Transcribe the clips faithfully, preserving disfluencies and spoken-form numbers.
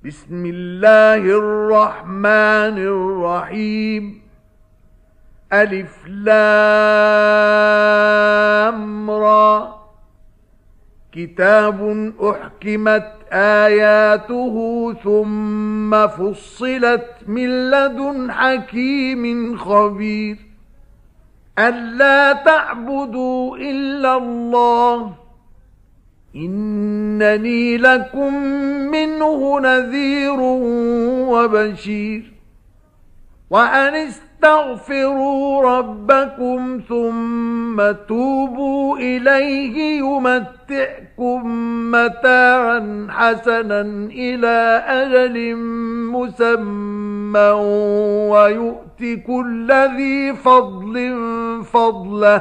بسم الله الرحمن الرحيم. ألف لام را. كتاب أحكمت آياته ثم فصلت من لدن حكيم خبير. ألا تعبدوا إلا الله إنني لكم منه نذير وبشير. وأن استغفروا ربكم ثم توبوا إليه يمتعكم متاعا حسنا إلى أجل مسمى ويؤت كل ذي فضل فضله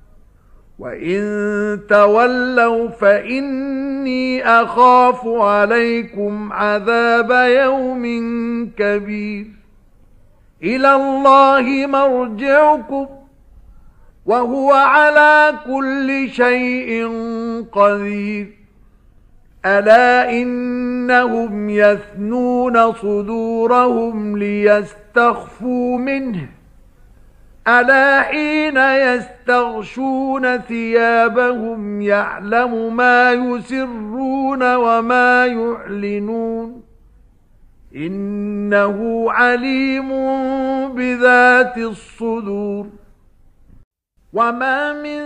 وإن تولوا فإني أخاف عليكم عذاب يوم كبير. إلى الله مرجعكم وهو على كل شيء قدير. ألا إنهم يثنون صدورهم ليستخفوا منه ألا حين يستغشون ثيابهم يعلم ما يسرون وما يعلنون إنه عليم بذات الصدور. وما من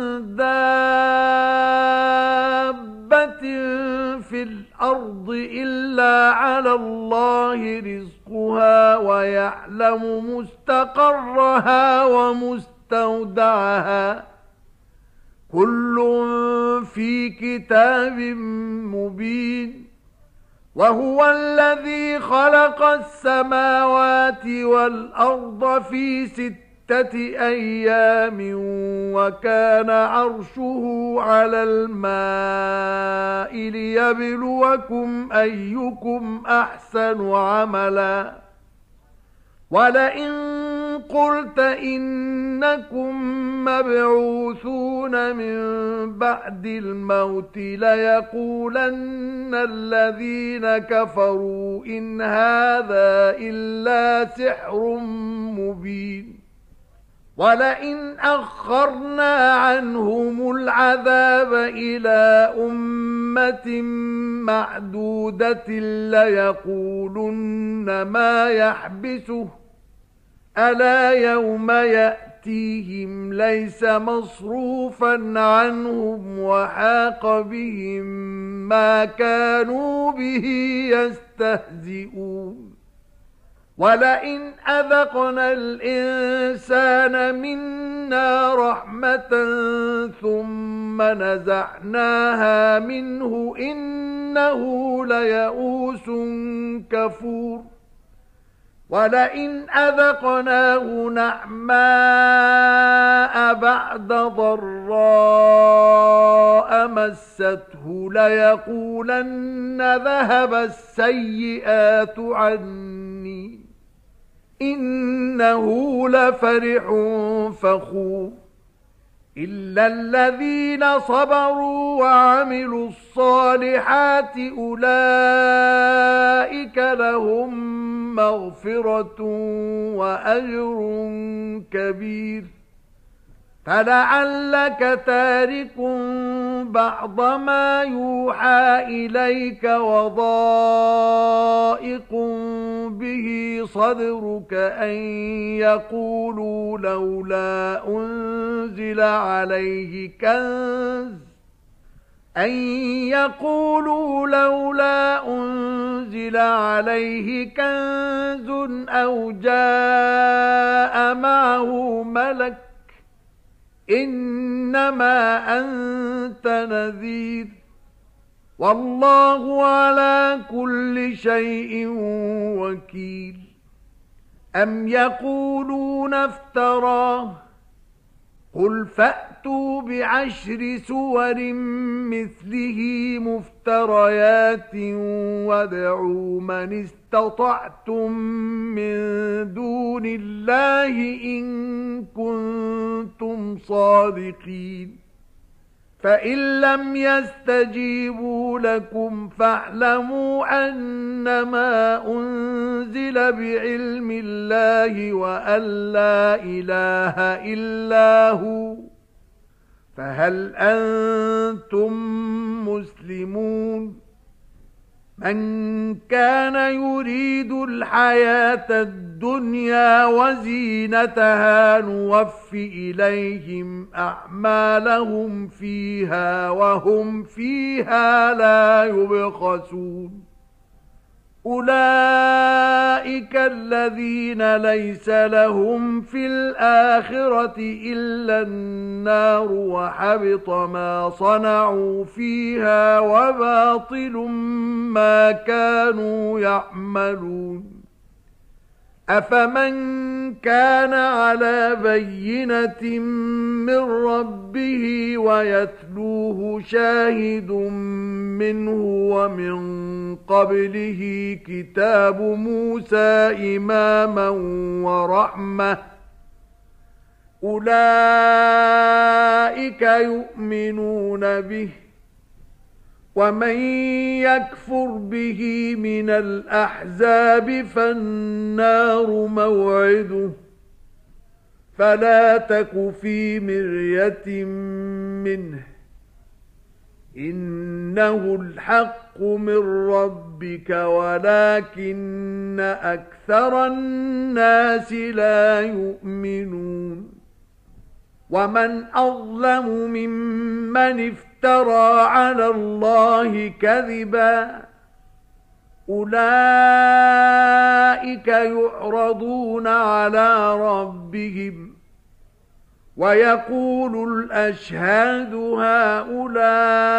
دابة في الأرض إلا على الله رزقها ويعلم مستقرها ومستودعها كل في كتاب مبين. وهو الذي خلق السماوات والأرض في ستة أيام وكان عرشه على الماء ليبلوكم أيكم أحسن عملا. ولئن قلت إنكم مبعوثون من بعد الموت ليقولن الذين كفروا إن هذا إلا سحر مبين. ولئن أخرنا عنهم العذاب إلى أمة معدودة ليقولن ما يحبسه ألا يوم يأتيهم ليس مصروفا عنهم وحاق بهم ما كانوا به يستهزئون. ولئن أذقنا الإنسان منا رحمة ثم نزعناها منه إنه ليئوس كفور. ولئن أذقناه نعماء بعد ضراء مسته ليقولن ذهب السيئات عني إنه لفرح فخور. إلا الذين صبروا وعملوا الصالحات أولئك لهم مغفرة وأجر كبير. فلعلك تارك بعض ما يوحى إليك وضائق به صدرك أن يقولوا لولا أنزل عليه كنز أن يقولوا لولا أنزل عليه كنز أو جاء معه ملك إنما أنت نذير والله على كل شيء وكيل. أم يقولون افتراه قل فأتوا بعشر سور مثله مفتريات وادعوا من استطعتم من دون الله إن كنتم صادقين. فإن لم يستجيبوا لكم فاعلموا أنما أنزل بعلم الله وأن لا إله إلا هو فهل أنتم مسلمون من كان يريد الحياة الدنيا وزينتها نوف إليهم أعمالهم فيها وهم فيها لا يبخسون أولئك الذين ليس لهم في الآخرة إلا النار وحبط ما صنعوا فيها وباطل ما كانوا يعملون أفمن كان على بينة من ربه ويتلوه شاهد منه ومن قبله كتاب موسى إماما ورحمة أولئك يؤمنون به ومن يكفر به من الأحزاب فالنار موعده فلا تك في مرية منه إنه الحق من ربك ولكن أكثر الناس لا يؤمنون ومن أظلم ممن افترى على الله كذبا أولئك يعرضون على ربهم ويقول الأشهاد هؤلاء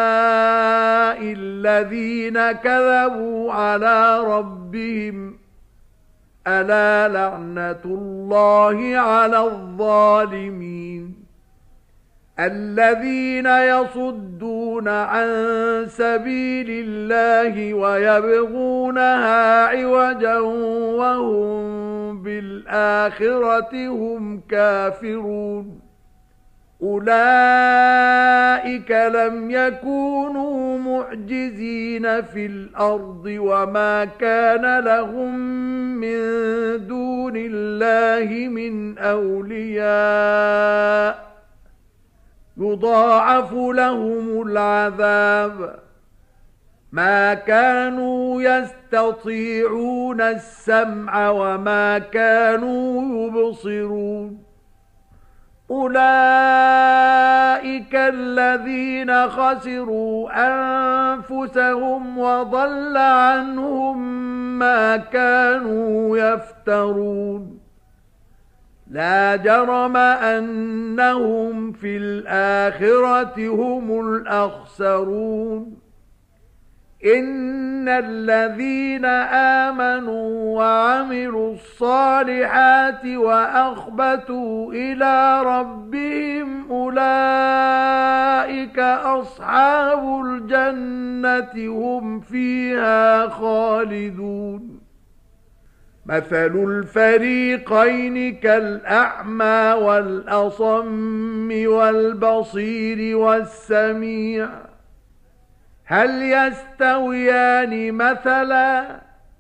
الذين كذبوا على ربهم ألا لعنة الله على الظالمين الذين يصدون عن سبيل الله ويبغونها عوجا وهم بالآخرة هم كافرون أولئك لم يكونوا معجزين في الأرض وما كان لهم من دون الله من أولياء يضاعف لهم العذاب ما كانوا يستطيعون السمع وما كانوا يبصرون أولئك الذين خسروا أنفسهم وضل عنهم ما كانوا يفترون لا جرم أنهم في الآخرة هم الأخسرون إن الذين آمنوا وعملوا الصالحات وأخبتوا إلى ربهم أولئك أصحاب الجنة هم فيها خالدون مثل الفريقين كالأعمى والأصم والبصير والسميع هل يستويان مثلا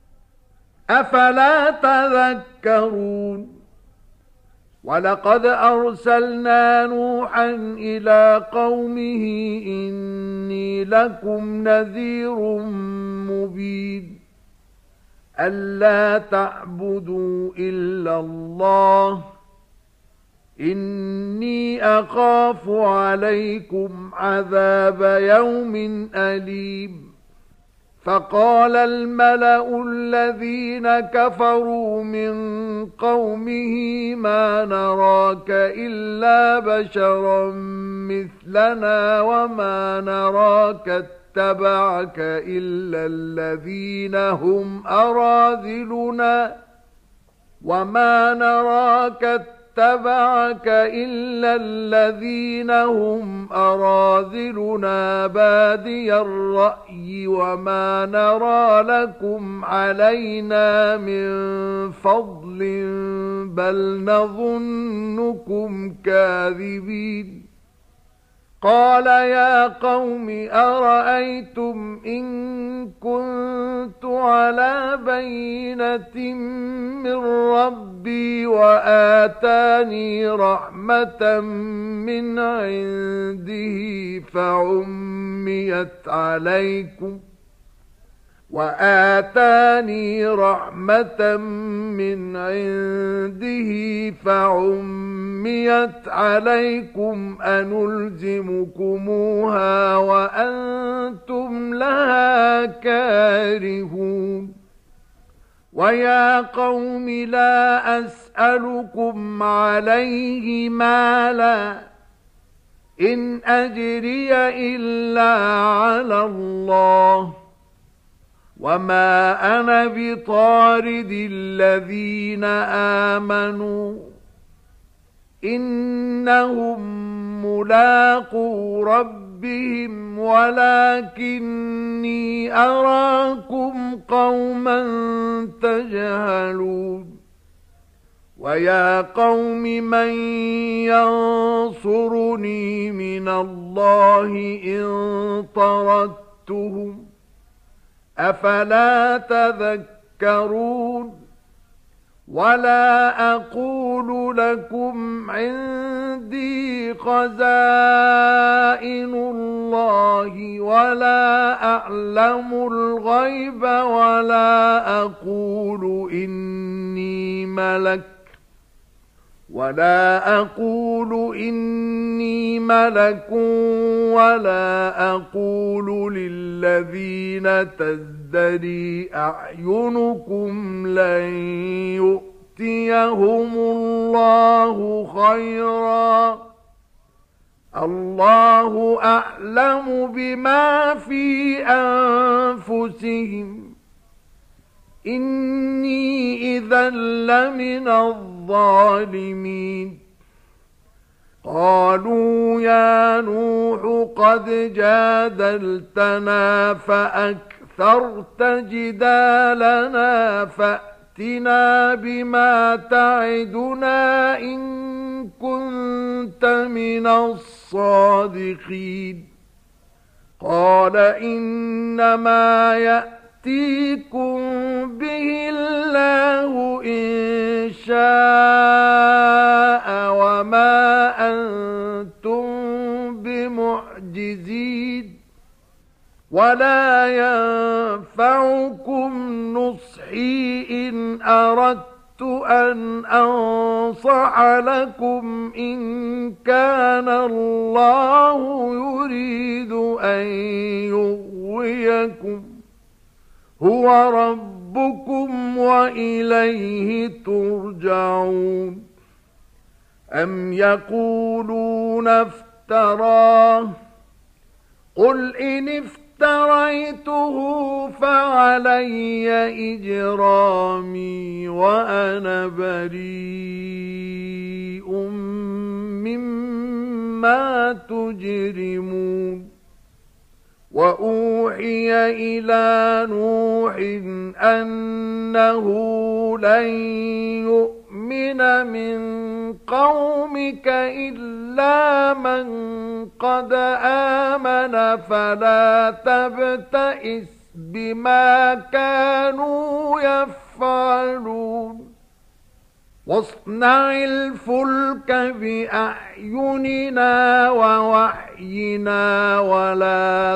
أفلا تذكرون ولقد أرسلنا نوحا إلى قومه إني لكم نذير مبين ألا تعبدوا إلا الله إني أخاف عليكم عذاب يوم أليم فقال الملأ الذين كفروا من قومه ما نراك إلا بشرا مثلنا وما نراك اتبعك إلا الذين هم أراذلنا وما نراك اتبعك إلا الذين هم أراذلنا بادي الرأي وما نرى لكم علينا من فضل بل نظنكم كاذبين قال يا قوم أرأيتم إن كنت على بينة من ربي وآتاني رحمة من عنده فعميت عليكم وآتاني رحمة من عنده فعميت عليكم أنلزمكموها وأنتم لها كارهون ويا قوم لا أسألكم عليه مالا إن أجري إلا على الله وما أنا بطارد الذين آمنوا إنهم ملاقو ربهم ولكني أراكم قوما تجهلون ويا قوم من ينصرني من الله إن طردتهم أفلا تذكرون ولا أقول لكم عندي خزائن الله ولا أعلم الغيب ولا أقول إني ملك ولا أقول إني ملك ولا أقول للذين تزدري أعينكم لن يؤتيهم الله خيرا الله أعلم بما في أنفسهم إني إذا لمن الظالمين قالوا يا نوح قد جادلتنا فأكثرت جدالنا فأتنا بما تعدنا إن كنت من الصادقين قال إنما يأتيكم به الله إن شاء وما أنتم بمعجزين ولا ينفعكم نصحي إن أردت أن أنصح لكم إن كان الله يريد أن يغويكم هو ربكم وإليه ترجعون أم يقولون افتراه قل إن افتريته فعلي إجرامي وأنا بريء مما تجرمون وأوحي إلى نوح أنه لن يؤمن من قومك إلا من قد آمن فلا تبتئس بما كانوا يفعلون واصنع الفلك بأعيننا ووحينا ولا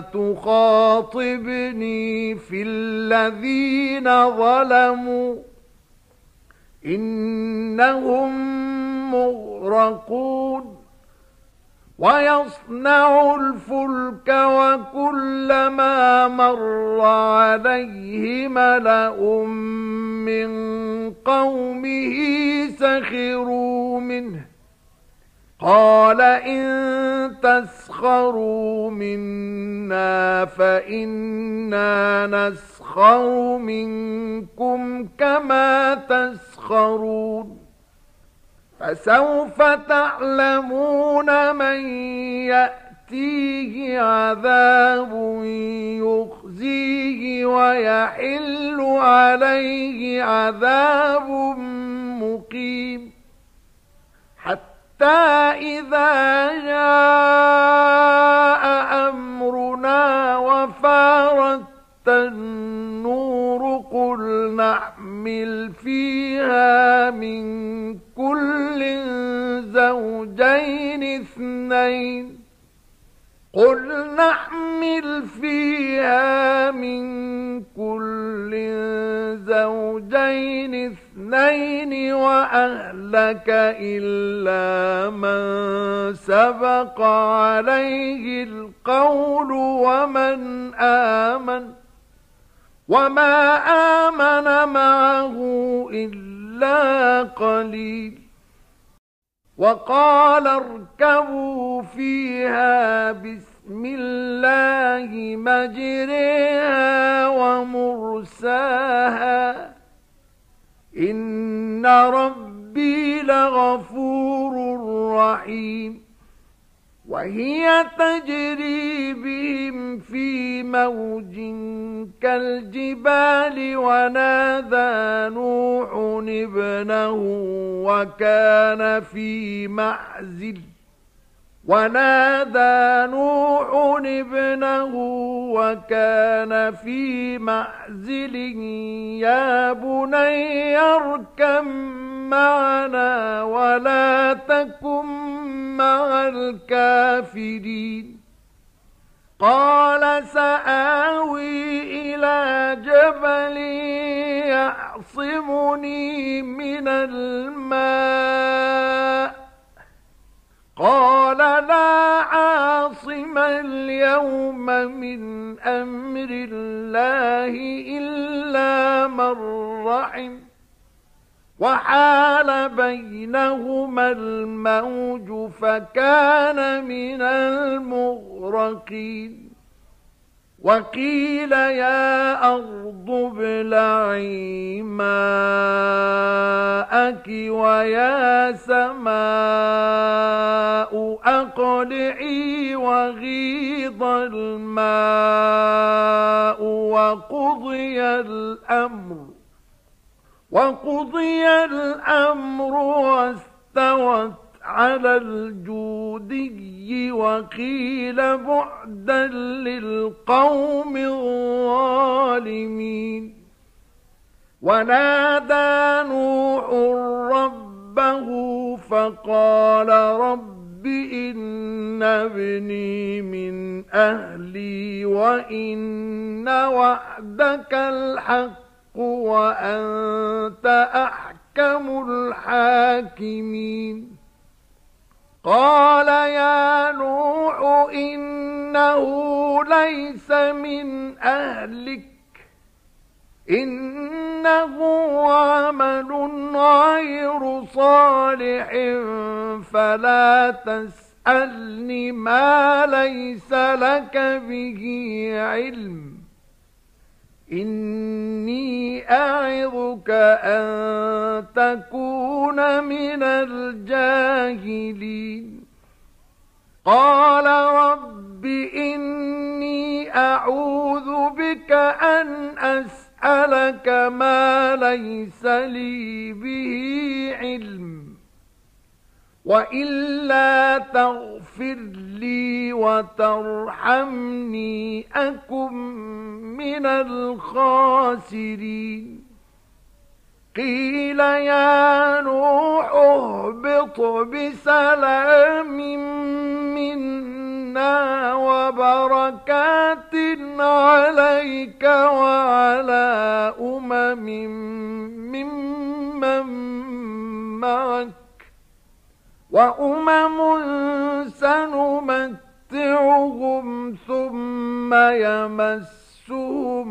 تخاطبني في الذين ظلموا إنهم مغرقون ويصنع الفلك وكلما مر عليه ملأ من قومه سخروا منه قال إن تسخروا منا فإنا نسخر منكم كما تسخرون فسوف تعلمون من يأتيه عذاب يخزيه ويحل عليه عذاب مقيم حتى إذا جاء أمرنا وفارت النور قل نحمل فيها من كل زوجين اثنين قل نحمل فيها من كل زوجين اثنين وأهلك إلا من سبق عليه القول ومن آمن وما آمن معه إلا قليل وقال اركبوا فيها بسم الله مجريها ومرساها إن ربي لغفور رحيم وهي تجري بهم في موج كالجبال ونادى نوح ابنه وكان في معزل ونادى نوح ابنه وكان في معزل يا بني اركب معنا ولا تكن مع الكافرين قال سآوي إلى جبل يعصمني من الماء قال لا عاصم اليوم من أمر الله إلا من رحم وحال بينهما الموج فكان من المغرقين وقيل يا أرض ابلعي ماءك ويا سماء أقلعي وغيض الماء وقضي الأمر وقضي الأمر واستوت على الجودي وقيل بعدا للقوم الظالمين ونادى نوح ربه فقال رب إن ابني من أهلي وإن وعدك الحق وأنت أحكم الحاكمين قال يا نوح إنه ليس من أهلك إنه عمل غير صالح فلا تسألني ما ليس لك به علم إني أعظك أن تكون من الجاهلين قال رب إني أعوذ بك أن أسألك ما ليس لي به علم وإلا تغفر لي وترحمني أكن من الخاسرين قيل يا نوح اهبط بسلام منا وبركات عليك وعلى أمم ممن معك وأمم سنمتعهم ثم يمسهم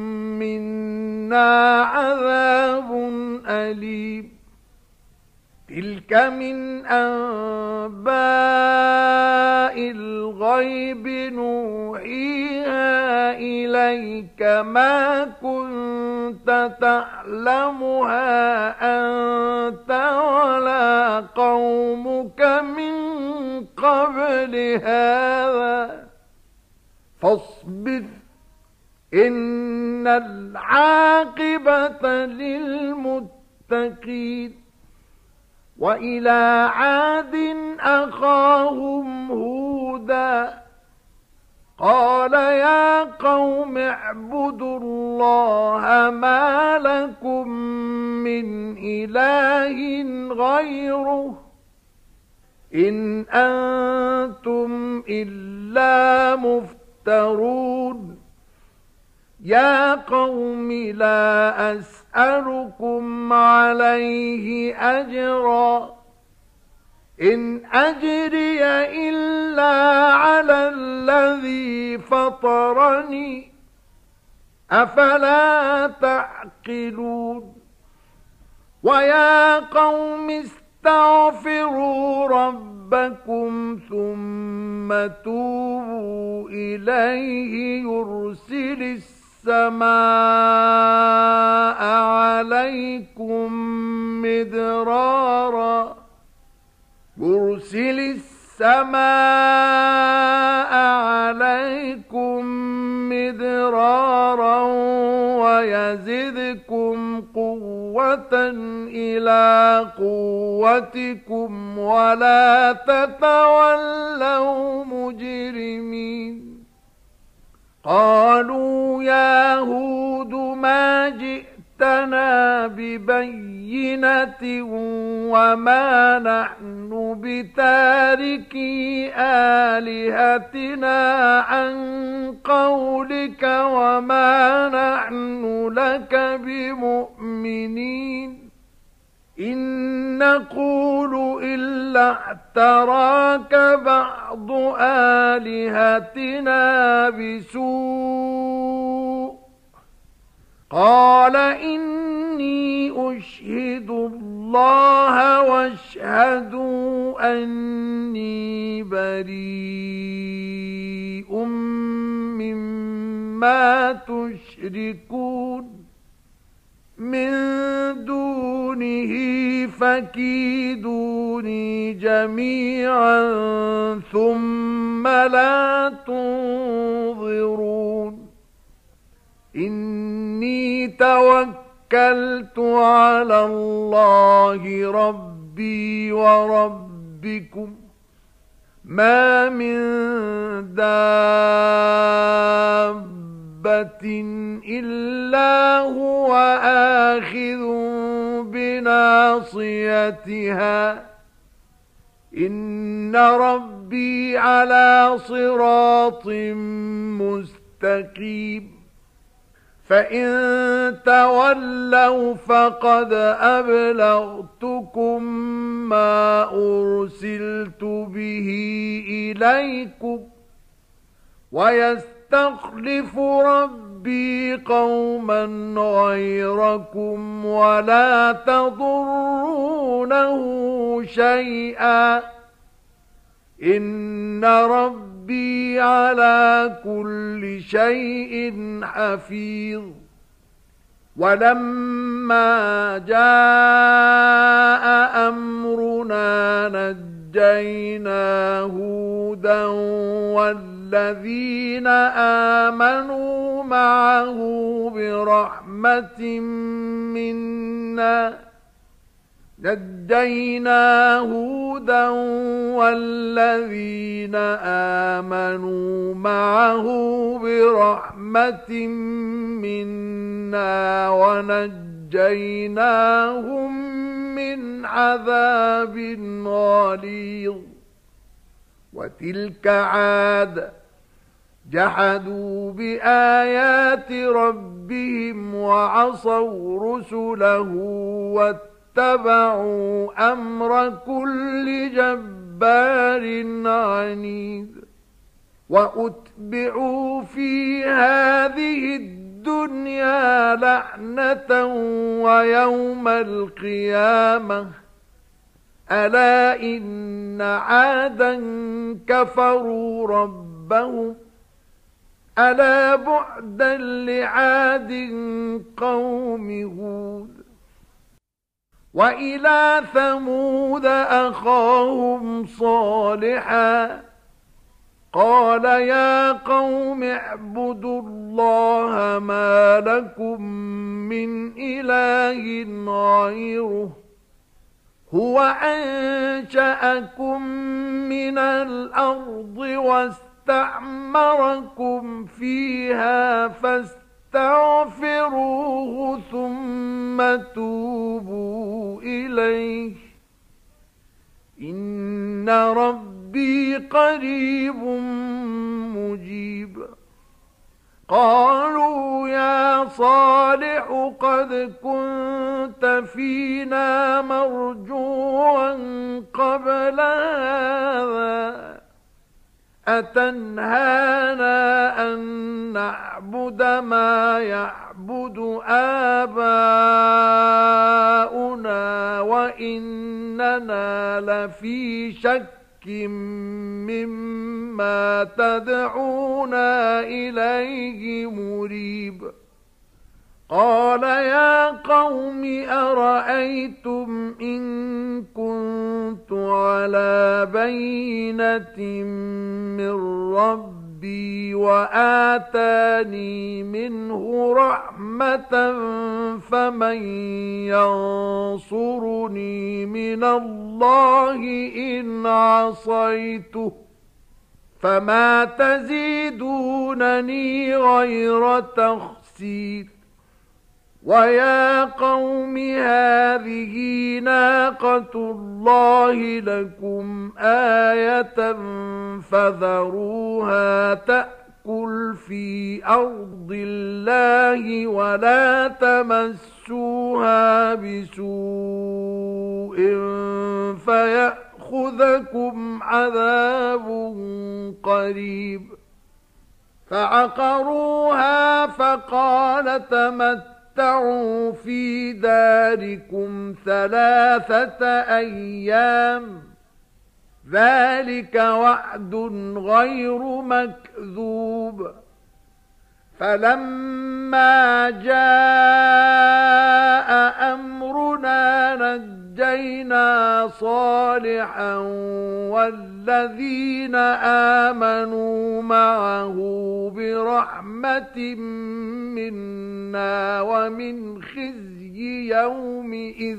منا عذاب أليم تلك من أنباء الغيب نوحيها إليك ما كنت تعلمها أنت ولا قومك من قبل هذا فاصبر إن العاقبة للمتقين وإلى عاد أخاهم هودا قال يا قوم اعبدوا الله ما لكم من إله غيره إن أنتم إلا مفترون يا قوم لا أسألكم عليه أجرا إن أجري إلا على الذي فطرني أفلا تعقلون ويا قوم استغفروا ربكم ثم توبوا إليه يرسل السماء عليكم مدرارا يرسل السماء عليكم مدرارا ويزدكم قوة إلى قوتكم ولا تتولوا مجرمين قالوا يا هود ما جئتنا ببينة وما نحن بتاركي آلهتنا عن قولك وما نحن لك بمؤمنين إن نقول إلا اعتراك بعض آلهتنا بسوء قال إني أشهد الله واشهدوا أني بريء مما تشركون من دونه فكيدوني جميعا ثم لا تنظرون إني توكلت على الله ربي وربكم ما من دابة إلا هو آخذ بناصيتها إن ربي على صراط مستقيم فإن تولوا فقد أبلغتكم ما أرسلت به إليكم ويستخلف ربي قوما غيركم ولا تضرونه شيئا إن ربي على كل شيء حفيظ ولما جاء أمرنا نجينا هودا والذين آمنوا معه برحمة منا نجينا هودا والذين آمنوا معه برحمة منا ونجيناهم من عذاب غليظ وتلك عاد جحدوا بآيات ربهم وعصوا رسله واتبعوا أمر كل جبار عنيد وأتبعوا في هذه الدنيا لعنة ويوم القيامة ألا إن عادا كفروا ربهم ألا بعدا لعاد قوم هود وإلى ثمود أخاهم صالحا قال يا قوم اعبدوا الله ما لكم من إله غيره هو أنشأكم من الأرض واستعمركم فيها فاستغفروه ثم توبوا إليه إن ربي قريب مجيب. قالوا يا صالح قد كنت فينا مرجوا قبل هذا أتنهانا أن نعبد ما يعبد آباؤنا وإننا لفي شك مما تدعونا إليه مريب. قال يا قوم أرأيتم إن كنت على بينة من ربي وآتاني منه رحمة فمن ينصرني من الله إن عصيته فما تزيدونني غير تخسير. ويا قوم هذه ناقة الله لكم آية فذروها تأكل في أرض الله ولا تمسوها بسوء فيأخذكم عذاب قريب. فعقروها فقال تمتعوا تمتعوا في داركم ثلاثة أيام ذلك وعد غير مكذوب. فلما جاء أمرنا نجينا صالحا والذين آمنوا معه برحمة منا ومن خزي يومئذ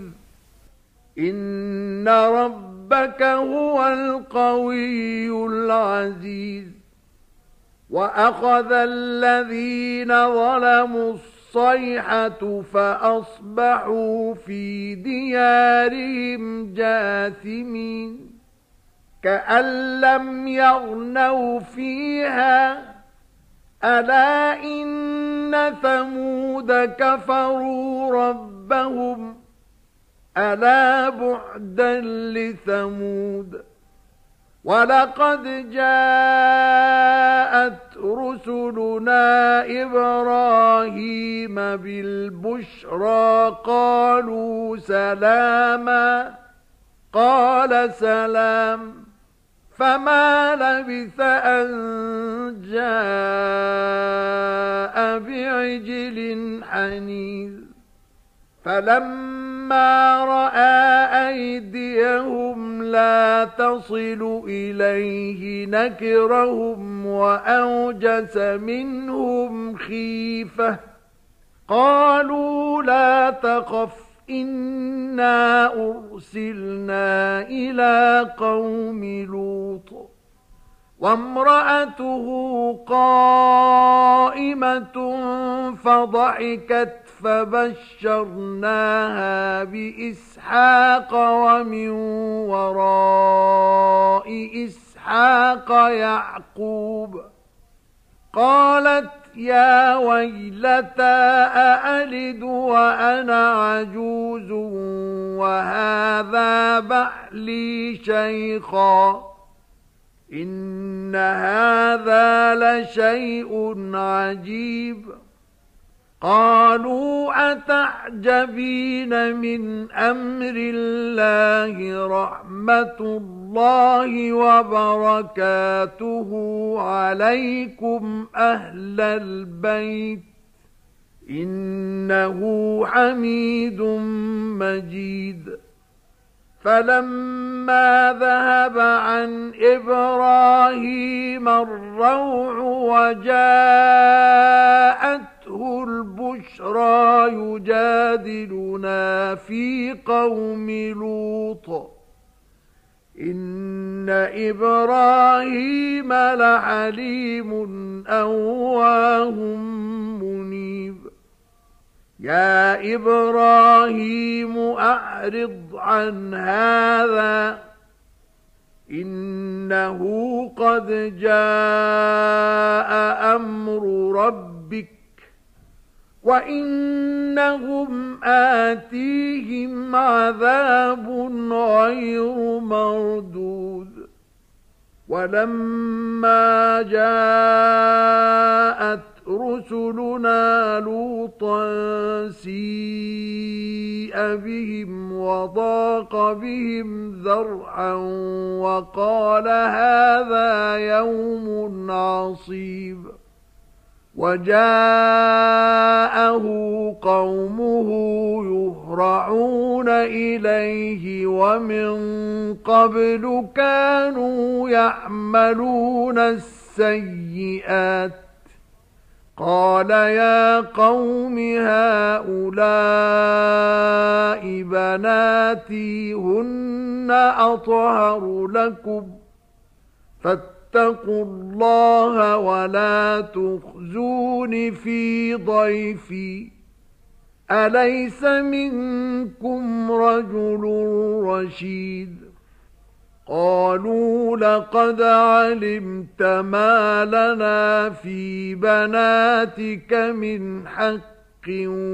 إن ربك هو القوي العزيز. وأخذ الذين ظلموا الصيحة فأصبحوا في ديارهم جاثمين كأن لم يغنوا فيها ألا إن ثمود كفروا ربهم ألا بعدا لثمود. ولقد جاءت رسلنا إبراهيم بالبشرى قالوا سلاما قال سلام فما لبث أن جاء بعجل حنيذ. فلما رأى أيديهم لا تصل إليه نكرهم وأوجس منهم خيفة قالوا لا تخف إنا أرسلنا إلى قوم لوط وامرأته قائمة فضحكت فبشرناها بإسحاق ومن وراء إسحاق يعقوب. قالت يا ويلتى أألد وأنا عجوز وهذا بعلي شيخا إن هذا لشيء عجيب. قالوا أتعجبين من أمر الله رحمة الله وبركاته عليكم أهل البيت إنه حميد مجيد. فلما ذهب عن إبراهيم الروع وجاءته البشرى بشرى يجادلنا في قوم لوط إن إبراهيم لحليم أواه منيب يا إبراهيم أعرض عن هذا إنه قد جاء أمر ربك وإنهم آتيهم عذاب غير مردود ولما جاءت رسلنا لوطا سيء بهم وضاق بهم ذرعا وقال هذا يوم عصيب وجاءه قومه يهرعون إليه ومن قبل كانوا يعملون السيئات قال يا قوم هؤلاء بناتي هن أطهر لكم فاتقوا الله ولا تخزون في ضيفي أليس منكم رجل رشيد قالوا لقد علمت ما لنا في بناتك من حق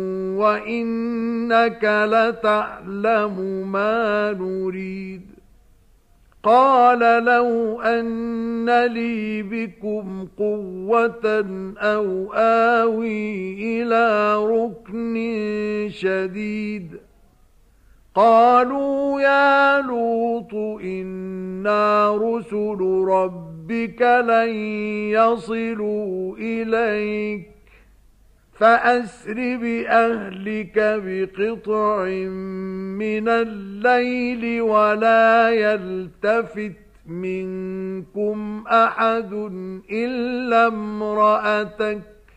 وإنك لتعلم ما نريد قال لو أن لي بكم قوة أو آوي إلى ركن شديد قالوا يا لوط إنا رسل ربك لن يصلوا إليك فأسر بأهلك بقطع من الليل ولا يلتفت منكم أحد إلا امرأتك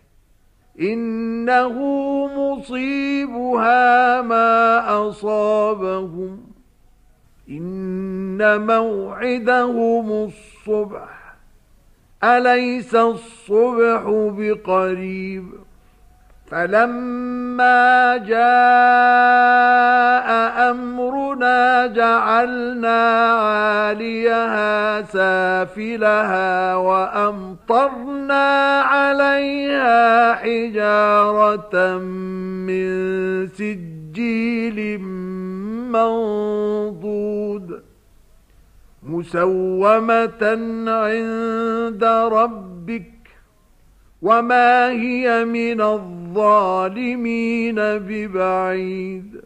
إنه مصيبها ما أصابهم إن موعدهم الصبح أليس الصبح بقريب فلما جاء أمرنا جعلنا عاليها سافلها وأمطرنا عليها حجارة من سجيل منضود مسومة عند ربك وما هي من الظالمين ببعيد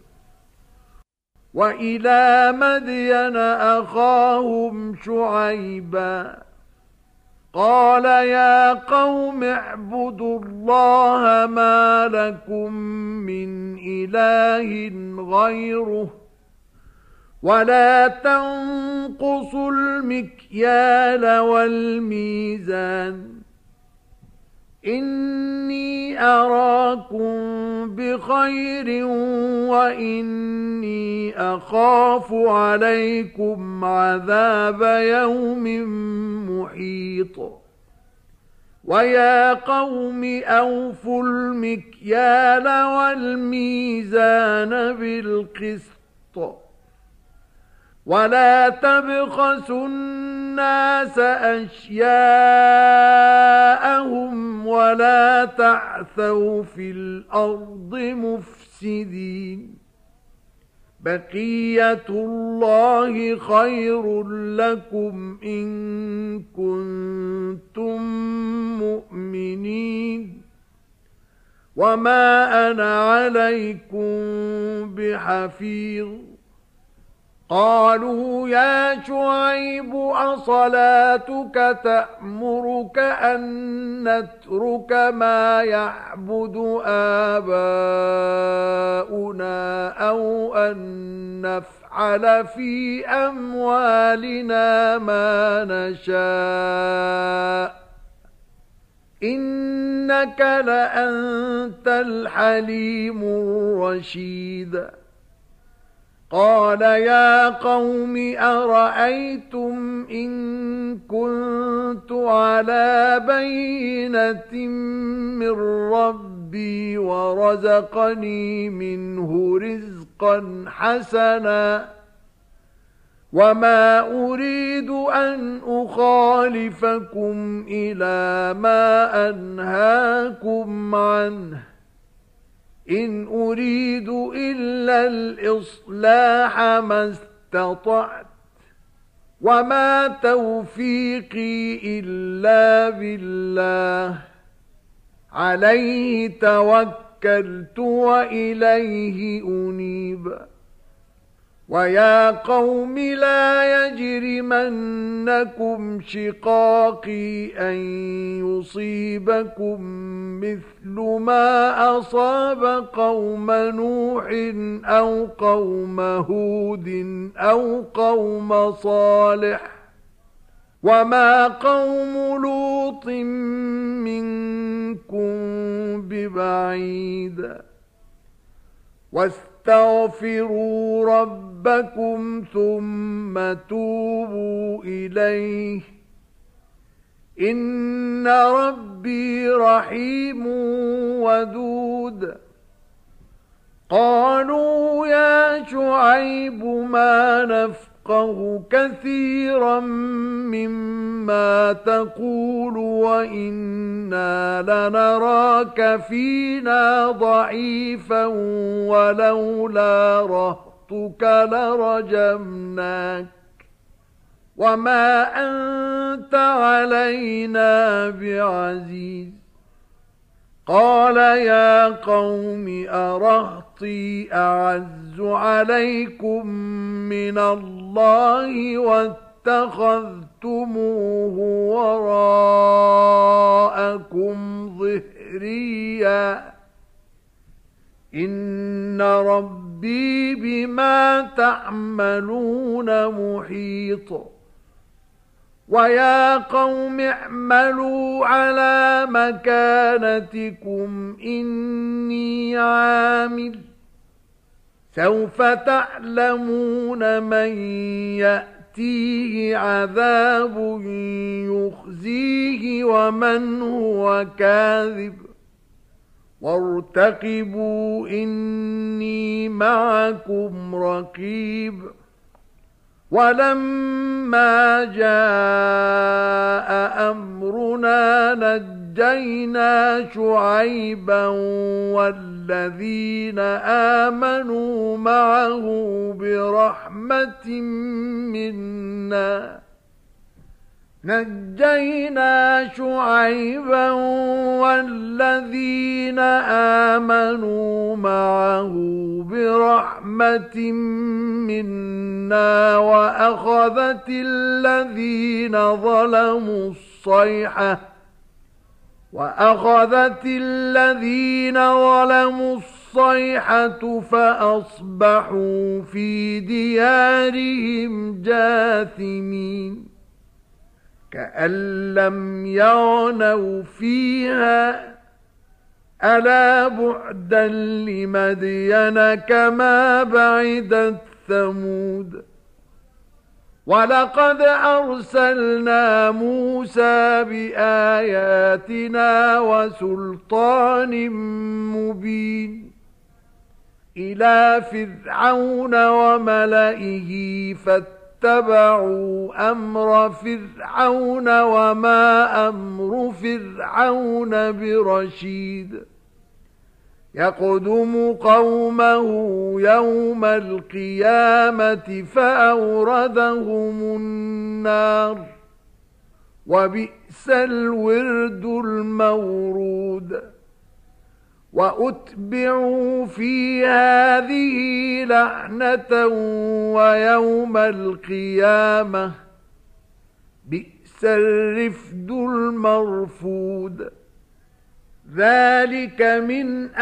وإلى مدين أخاهم شعيبا قال يا قوم اعبدوا الله ما لكم من إله غيره ولا تنقصوا المكيال والميزان إني أراكم بخير وإني أخاف عليكم عذاب يوم محيط ويا قوم أوفوا المكيال والميزان بالقسط ولا تبخسوا الناس أشياءهم ولا تعثوا في الأرض مفسدين بقية الله خير لكم إن كنتم مؤمنين وما أنا عليكم بحفيظ قالوا يا شعيب أصلاتك تأمرك أن نترك ما يعبد آباؤنا أو أن نفعل في أموالنا ما نشاء إنك لأنت الحليم الرشيد قال يا قوم أرأيتم إن كنت على بينة من ربي ورزقني منه رزقا حسنا وما أريد أن أخالفكم إلى ما أنهاكم عنه إن أريد إلا الإصلاح ما استطعت وما توفيقي إلا بالله عليه توكلت وإليه أنيب ويا قوم لا يجرمنكم شقاقي أن يصيبكم مثل ما أصاب قوم نوح أو قوم هود أو قوم صالح وما قوم لوط منكم ببعيد واستغفروا ربكم ثم توبوا إليه إن ربي رحيم ودود قالوا يا شعيب ما نفقه كثيرا مما تقول وإنا لنراك فينا ضعيفا ولولا رهطك لرجمناك وما أنت علينا بعزيز قال يا قوم أرهطي أعز عليكم من الله واتخذتموه وراءكم ظهريا إن ربي بما تعملون محيط ويا قوم اعملوا على مكانتكم إني عامل سوف تعلمون من يأتيه عذاب يخزيه ومن هو كاذب وارتقبوا إني معكم رقيب ولما جاء أمرنا نجينا شعيبا والذين آمنوا معه برحمة منا نجينا شعيبا والذين آمنوا معه برحمة منا وأخذت الذين ظلموا الصيحة وأخذت الذين ظلموا الصيحة فأصبحوا في ديارهم جاثمين كأن لم يغنوا فيها ألا بعدا لمدين كما بعدت ثمود ولقد أرسلنا موسى بآياتنا وسلطان مبين إلى فرعون وملئه فاتبعوا أمر فرعون وما أمر فرعون برشيد يقدم قومه يوم القيامة فأوردهم النار وبئس الورد المورود وأتبعوا في هذه لعنة ويوم القيامة بئس الرفد المرفود ذلك من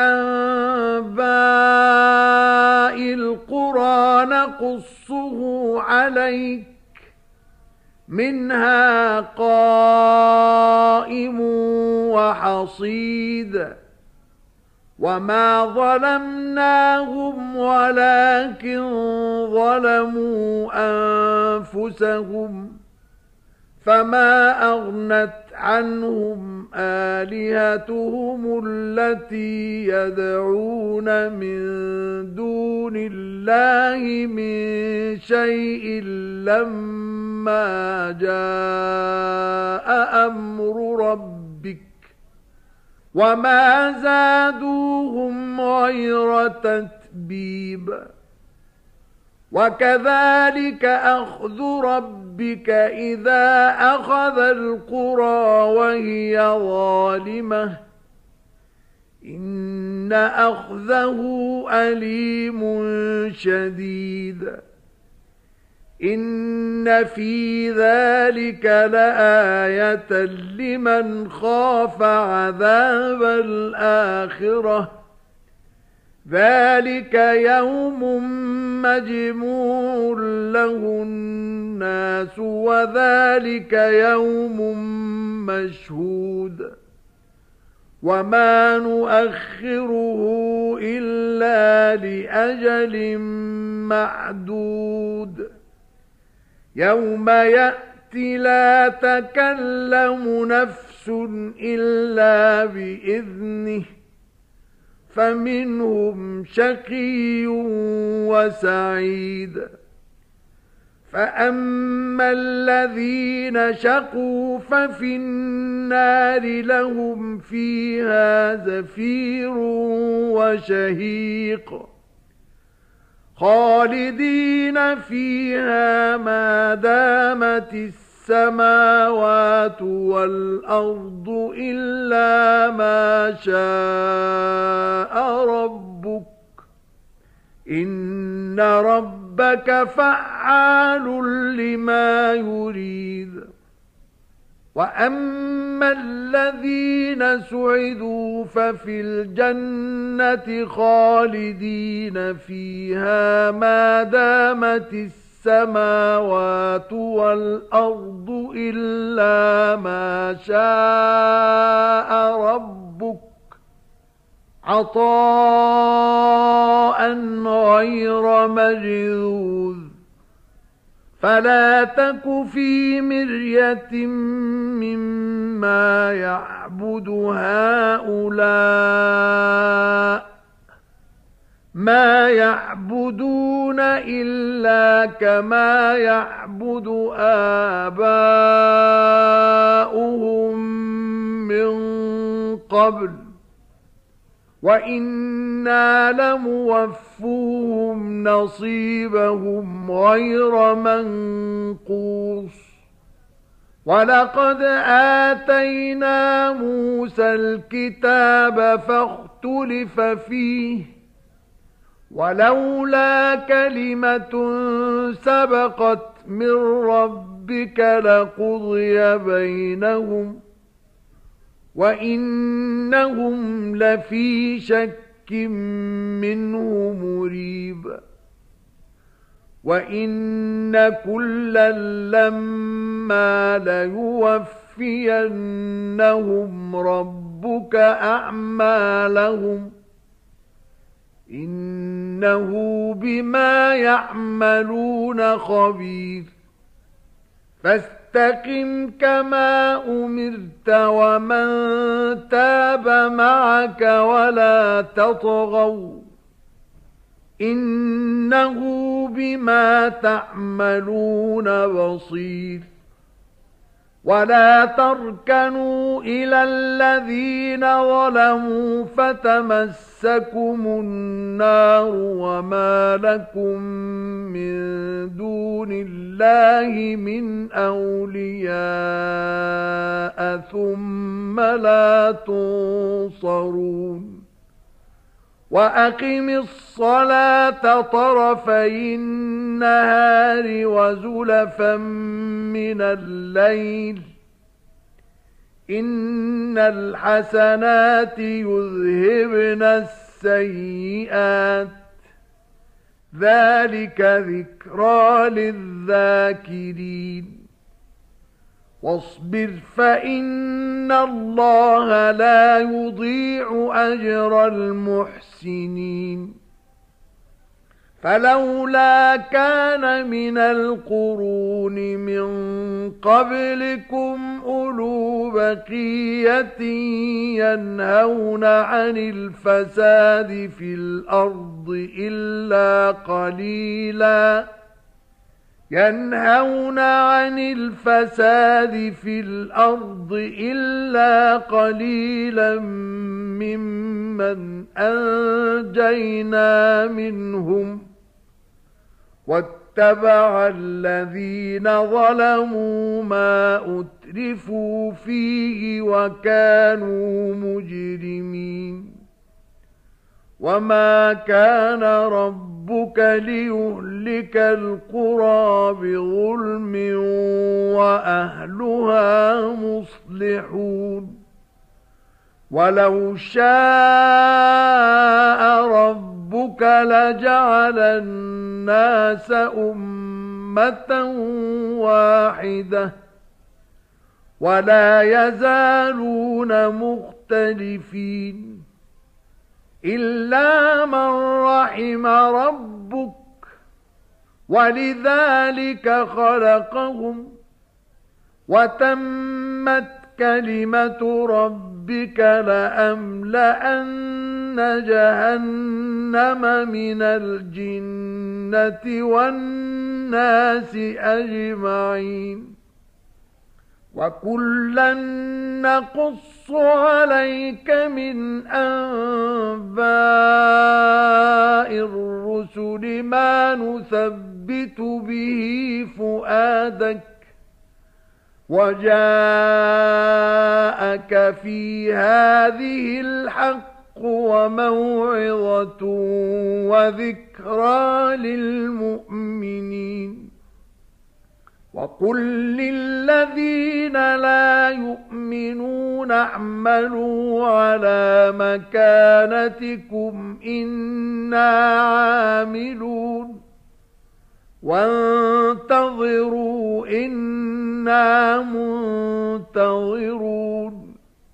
أنباء القرى نقصه عليك منها قائم وحصيد وما ظلمناهم ولكن ظلموا أنفسهم فما أغنت عنهم آلهتهم التي يدعون من دون الله من شيء لما جاء أمر ربك وما زادوهم غير تتبيب وكذلك أخذ ربك إذا أخذ القرى وهي ظالمة إن أخذه أليم شديد إن في ذلك لآية لمن خاف عذاب الآخرة ذلك يوم مجموع له الناس وذلك يوم مشهود وما نؤخره إلا لأجل معدود يوم يأتي لا تكلم نفس إلا بإذنه فمنهم شقي وسعيد فأما الذين شقوا ففي النار لهم فيها زفير وشهيق خالدين فيها ما دامت السماوات والأرض إلا ما شاء ربك إن ربك فعال لما يريد وأما الذين سعدوا ففي الجنة خالدين فيها ما دامت السماوات والأرض إلا ما شاء ربك عطاء غير مجذوذ فلا تك في مرية مما يعبد هؤلاء ما يعبدون إلا كما يعبد آباؤهم من قبل وإنا لموفوهم نصيبهم غير منقوص ولقد آتينا موسى الكتاب فاختلف فيه ولولا كلمة سبقت من ربك لقضي بينهم وإنهم لفي شك منه مريب وإن كلا لما ليوفينهم ربك أعمالهم إنه بما يعملون خبير فاستقم كما أمرت ومن تاب معك ولا تطغوا إنه بما تعملون بصير ولا تركنوا إلى الذين ظلموا فتمسكم النار وما لكم من دون الله من أولياء ثم لا تنصرون وأقم الصلاة طرفي النهار وزلفا من الليل إن الحسنات يذهبن السيئات ذلك ذكرى للذاكرين واصبر فإن الله لا يضيع أجر المحسنين فلولا كان من القرون من قبلكم أولو بقية ينهون عن الفساد في الأرض إلا قليلا ينهون عن الفساد في الأرض إلا قليلا ممن أنجينا منهم واتبع الذين ظلموا ما أترفوا فيه وكانوا مجرمين وما كان ربك ليهلك القرى بظلم وأهلها مصلحون ولو شاء ربك لجعل الناس أمة واحدة ولا يزالون مختلفين إلا من رحم ربك ولذلك خلقهم وتمت كلمة ربك لأملأن جهنم من الجنة والناس أجمعين وكلا نقص عليك من أنباء الرسل ما نثبت به فؤادك وجاءك في هذه الحق وموعظة وذكرى للمؤمنين وقل للذين لا يؤمنون اعملوا على مكانتكم إنا عاملون وانتظروا إنا منتظرون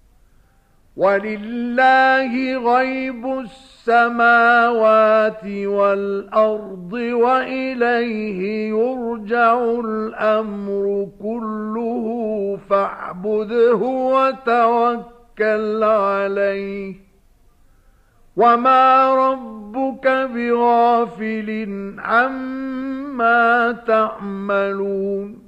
ولله غيب السماوات والأرض وإليه يرجع الأمر كله فاعبده وتوكل عليه وما ربك بغافل عما تعملون